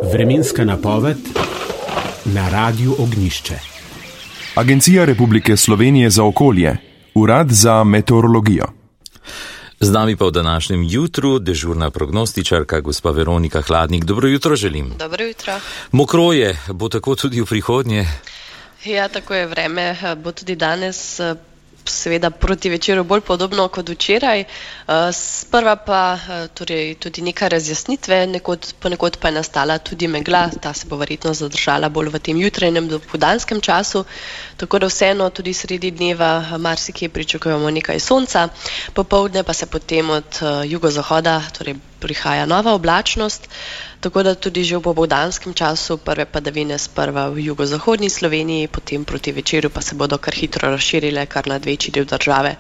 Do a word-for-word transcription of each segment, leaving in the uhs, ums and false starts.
Vremenska napoved na Radiu Ognjišče. Agencija Republike Slovenije za okolje, Urad za meteorologijo. Z nami pa v današnjem jutru dežurna prognostičarka gospa Veronika Hladnik. Dobro jutro želim. Dobro jutro. Mokro je, bo tako tudi v prihodnje? Ja, tako je vreme, bo tudi danes seveda proti večeru bolj podobno kot včeraj. Sprva pa torej, tudi nekaj razjasnitve, nekod, ponekod pa je nastala tudi megla, ta se bo verjetno zadržala bolj v tem jutranjem dopoldanskem času, tako da vseeno tudi sredi dneva marsikje pričakujemo nekaj sonca, popoldne pa se potem od jugozahoda torej prihaja nova oblačnost, tako da tudi že v popoldanskem času prve padavine sprva v jugozahodni Sloveniji, potem proti večeru pa se bodo kar hitro razširile kar na večji del države.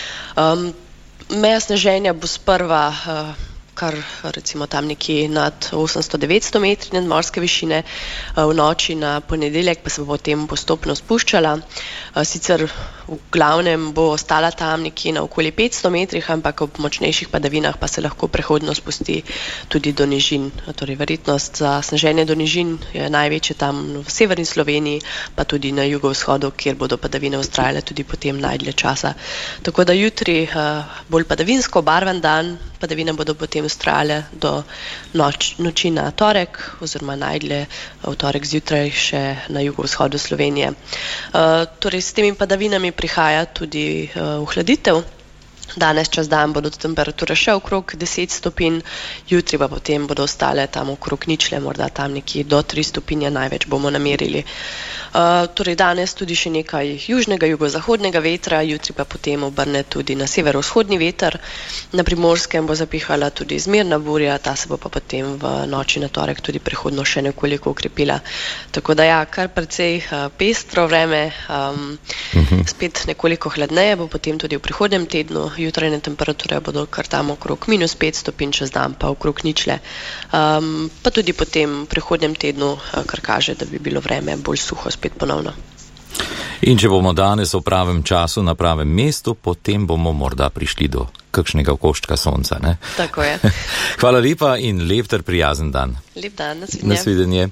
Um, meja sneženja bo sprva uh, kar recimo tam nekje nad osemsto do devetsto metri nadmorske višine, v noči na ponedeljek pa se bo potem postopno spuščala. Sicer v glavnem bo ostala tam nekje na okoli petsto metrih, ampak ob močnejših padavinah pa se lahko prehodno spusti tudi do nižin. Torej verjetnost za sneženje do nižin je največje tam v severni Sloveniji, pa tudi na jugovzhodu, kjer bodo padavine vztrajale tudi potem najdlje časa. Tako da jutri bolj padavinsko obarvan dan, padavine bodo potem vztrajale do noč, noči na torek oziroma najdlje v torek zjutraj še na jugovzhodu Slovenije. Uh, torej s temi padavinami prihaja tudi uh, ohladitev. Danes čez dan bodo temperature še okrog deset stopinj, jutri pa potem bodo ostale tam okrog ničle, morda tam nekje do tri stopinje največ bomo namerili. Uh, torej danes tudi še nekaj južnega, jugozahodnega vetra, jutri pa potem obrne tudi na severovzhodni veter. Na Primorskem bo zapihala tudi zmerna burja, ta se bo pa potem v noči na torek tudi prehodno še nekoliko ukrepila. Tako da ja, kar precej uh, pestro vreme, um, uh-huh. spet nekoliko hladneje bo potem tudi v prihodnjem tednu. Jutrajne temperature bodo kar tam okrog minus pet stopinj, čez dan pa okrog ničle. Um, pa tudi potem v prihodnjem tednu, kar kaže, da bi bilo vreme bolj suho spet ponovno. In če bomo danes v pravem času na pravem mestu, potem bomo morda prišli do kakšnega koščka sonca, ne? Tako je. Hvala lepa in lep ter prijazen dan. Lep dan, nasvidenje. Nasvidenje.